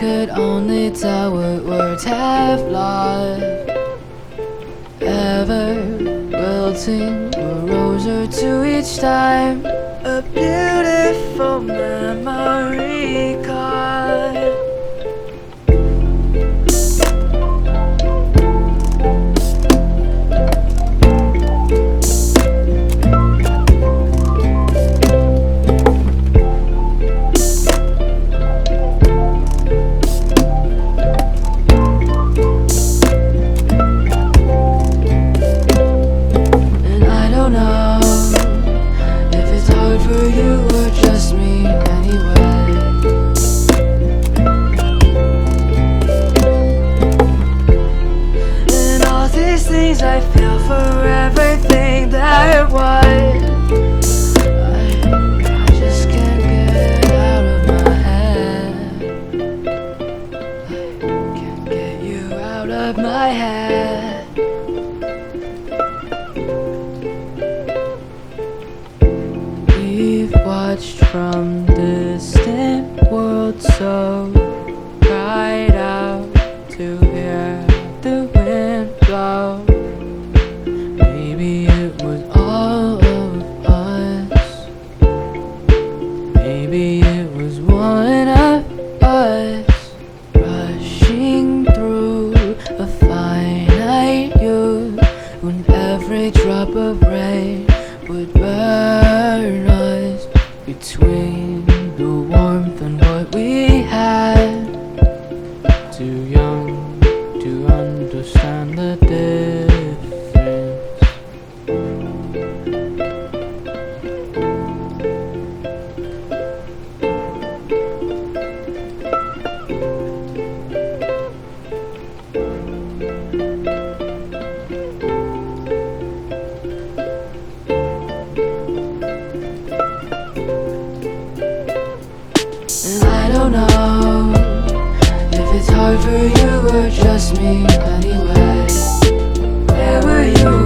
could only tell what words have lost ever wilting a rose or two each time. A beautiful memory card. For you or just me anyway. And all these things I feel for everything that was. I just can't get out of my head. I can't get you out of my head. We've watched from distant worlds so cried out to hear the wind blow. Maybe it was all of us. Maybe it was one of us rushing through a finite youth when every drop of rain would burn us between the warmth and what we had. Too young to understand the difference. And I don't know if it's hard for you or just me anyway. Where were you